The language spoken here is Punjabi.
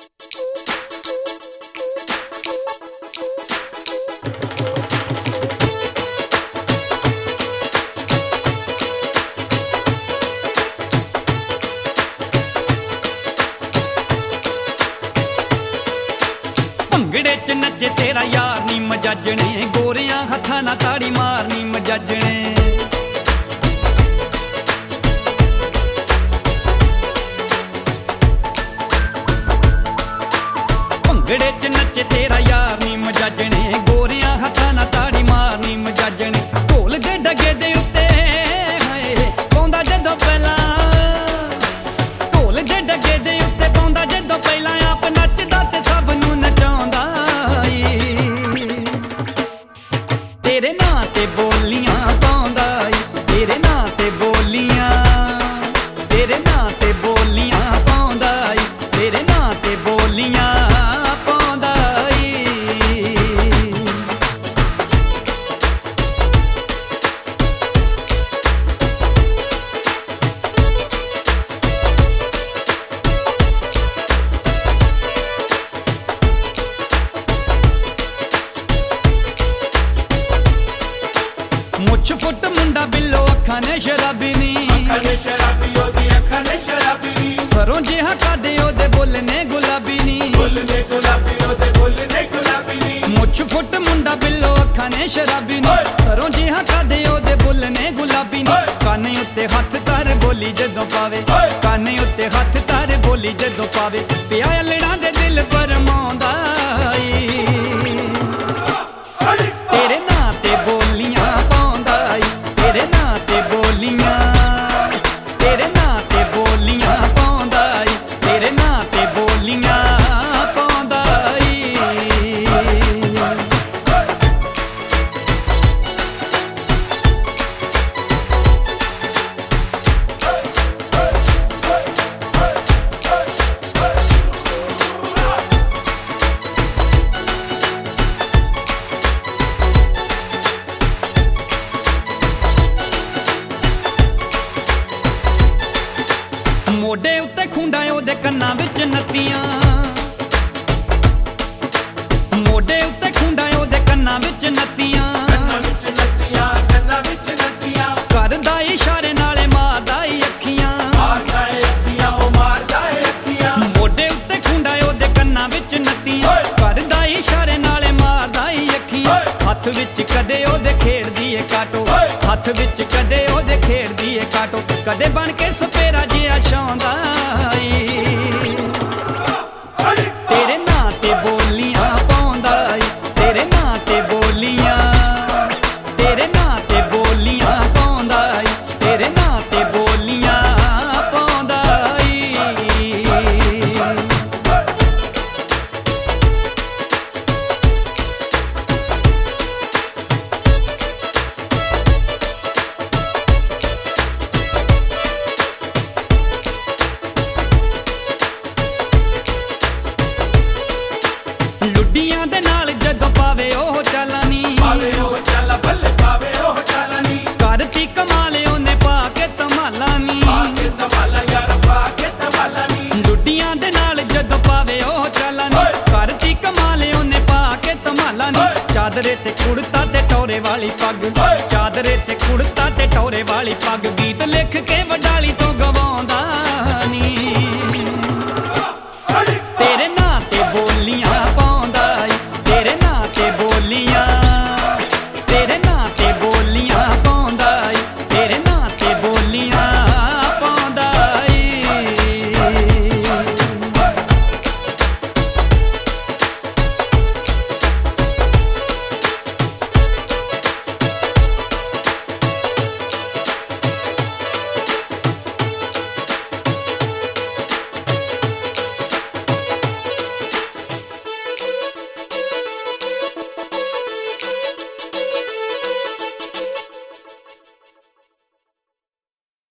ਭੰਗੜੇ ਚ ਨੱਚੇ ਤੇਰਾ ਯਾਰ ਨੀ ਮਜਾਜਣੇ, ਗੋਰਿਆਂ ਹੱਥਾਂ ਨਾਲ ਤਾੜੀ ਮਾਰਨੀ ਮਜਾਜਣੇ। ਭੰਗੜੇ ਚ ਨੱਚੇ ਤੇਰਾ ਯਾਰ ਨੀ ਮਜਾਜਣੇ, ਗੋਰਿਆਂ ਹੱਥਾਂ ਨਾਲ ਤਾੜੀ ਮਾਰਨੀ ਮਜਾਜਣੇ। ਢੋਲ ਦੇ ਡਗੇ ਦੇ ਉੱਤੇ ਹਾਏ ਪਾਉਂਦਾ ਜਦੋਂ ਪਹਿਲਾਂ, ਢੋਲ ਦੇ ਡਗੇ ਦੇ ਉੱਤੇ ਪਾਉਂਦਾ ਜਦੋਂ ਪਹਿਲਾਂ, ਆਪ ਨੱਚਦਾ ਤੇ ਸਭ ਨੂੰ ਨਚਾਉਂਦਾ ਈ। ਤੇਰੇ ਨਾਂ ਤੇ ਬੋਲੀਆਂ ਪਾਉਂਦਾ ਈ, ਤੇਰੇ ਨਾਂ ਤੇ ਬੋਲੀਆਂ, ਤੇਰੇ ਨਾਂ ਤੇ ਬੋਲੀਆਂ ਪਾਉਂਦਾ ਈ, ਤੇਰੇ ਨਾਂ ਤੇ ਬੋਲੀਆਂ ਪਾਉਂਦਾ ਈ। ਮੁੱਛ ਫੁੱਟ ਮੁੰਡਾ ਬਿੱਲੋ, ਅੱਖਾਂ ਨੇ ਸ਼ਰਾਬੀ ਨੀ, ਅੱਖਾਂ ਨੇ ਸ਼ਰਾਬੀ ਉਹਦੀ ਅੱਖਾਂ ਨੇ ਸ਼ਰਾਬੀ ਨੀ। ਸਰੋਂ ਜਿਹਾ ਕਾਦੇ ਉਹਦੇ ਬੁੱਲ ਨੇ ਗੁਲਾਬੀ ਨੀ, ਬੁੱਲ ਨੇ ਗੁਲਾਬੀ ਉਹਦੇ ਬੁੱਲ ਨੇ ਗੁਲਾਬੀ ਨੀ। ਮੁੱਛ ਫੁੱਟ ਮੁੰਡਾ ਬਿੱਲੋ, ਅੱਖਾਂ ਨੇ ਸ਼ਰਾਬੀ ਨੀ, ਸਰੋਂ ਜਿਹਾ ਕਾਦੇ ਉਹਦੇ ਬੁੱਲ ਨੇ ਗੁਲਾਬੀ ਨੀ। ਕੰਨ ਉੱਤੇ ਹੱਥ ਧਰ ਬੋਲੀ ਜਦੋਂ ਪਾਵੇ, ਕੰਨ ਉੱਤੇ ਹੱਥ ਧਰ ਬੋਲੀ ਜਦੋਂ ਪਾਵੇ, ਪਿਆ ਅਲੜਾਂ ਦੇ ਦਿਲ ਪਰਮਾਉਂਦਾ ਈ। ਤੇਰੇ ਨਾਂ ਤੇ ਬੋਲੀਆਂ ਪਾਉਂਦਾ ਈ, ਤੇਰੇ ਨਾਂ ਤੇ ਬੋਲੀਆਂ, ਤੇਰੇ ਨਾਂ ਤੇ ਬੋਲੀਆਂ ਪਾਉਂਦਾ ਈ, ਤੇਰੇ ਨਾਂ ਤੇ ਬੋਲੀਆਂ ਪਾਉਂਦਾ ਈ। ਮੋਢੇ ਉੱਤੇ ਖੁੰਡਾ ਉਹਦੇ ਕੰਨਾਂ ਵਿੱਚ ਨੱਤੀਆਂ, ਮੋਢੇ ਉੱਤੇ ਖੁੰਡਾ ਉਹਦੇ ਕੰਨਾਂ ਵਿੱਚ ਨੱਤੀਆਂ, ਕੰਨਾਂ ਵਿੱਚ ਨੱਤੀਆਂ, ਕੰਨਾਂ ਵਿੱਚ ਨੱਤੀਆਂ। ਕਰਦਾ ਇਸ਼ਾਰੇ ਨਾਲੇ ਮਾਰਦਾ ਈ ਅੱਖੀਆਂ, ਮਾਰਦਾ ਏ ਅੱਖੀਆਂ, ਉਹ ਮਾਰਦਾ ਏ ਅੱਖੀਆਂ। ਮੋਢੇ ਉੱਤੇ ਖੁੰਡਾ ਉਹਦੇ ਕੰਨਾਂ ਵਿੱਚ ਨੱਤੀਆਂ, ਕਰਦਾ ਇਸ਼ਾਰੇ ਨਾਲੇ ਮਾਰਦਾ ਈ ਅੱਖੀਆਂ। ਹੱਥ ਵਿੱਚ ਕਦੇ ਉਹਦੇ ਖੇਡਦੀ ਏ ਕਾਟੋ, ਹੱਥ ਵਿੱਚ ਕਦੇ ਉਹਦੇ ਖੇਡਦੀ ਏ ਕਾਟੋ, ਕਦੇ ਬਣ ਕੇ ਸਪੇਰਾ ਜਿਹਾ ਛਾਉਂਦਾ ਈ। ਤੇਰੇ ਨਾਂ ਤੇ ਬੋਲੀਆਂ ਪਾਉਂਦਾ ਈ, ਤੇਰੇ ਨਾਂ ਤੇ ਬੋਲੀਆਂ, ਤੇਰੇ ਨਾਂ ਤੇ ਬੋਲੀਆਂ ਪਾਉਂਦਾ ਈ, ਤੇਰੇ ਨਾਂ ਤੇ ਬੋਲੀਆਂ ਪਾਉਂਦਾ ਈ। ਲੁੱਡੀਆਂ ਦੇ ਨਾਲ ਜਦੋਂ ਪਾਵੇ ਉਹ ਚਾਲਾਂ ਨੀ, ਪਾਵੇ ਉਹ ਚਾਲਾ ਬੱਲੇ, ਪਾਵੇ ਉਹ ਚਾਲਾ ਨੀ। ਕਰਤੀ ਕਮਾਲ ਉਹਨੇ ਪਾ ਕੇ ਧਮਾਲਾਂ ਨੀ, ਪਾ ਕੇ ਸੰਭਾਲਾ ਯਾਰ, ਪਾ ਕੇ ਸੰਭਾਲਾ ਨੀ। ਲੁੱਡੀਆਂ ਦੇ ਨਾਲ ਜਦੋਂ ਪਾਵੇ ਉਹ ਚਾਲਾਂ ਨੀ, ਕਰਤੀ ਕਮਾਲ ਉਹਨੇ ਪਾ ਕੇ ਧਮਾਲਾਂ ਨੀ। ਚਾਦਰੇ ਤੇ ਕੁੜਤਾ ਤੇ ਟੌਰੇ ਵਾਲੀ ਪੱਗ, ਚਾਦਰੇ ਤੇ ਕੁੜਤਾ ਤੇ ਟੌਰੇ ਵਾਲੀ ਪੱਗ, ਗੀਤ ਲਿਖ ਕੇ ਵਡਾਲੀ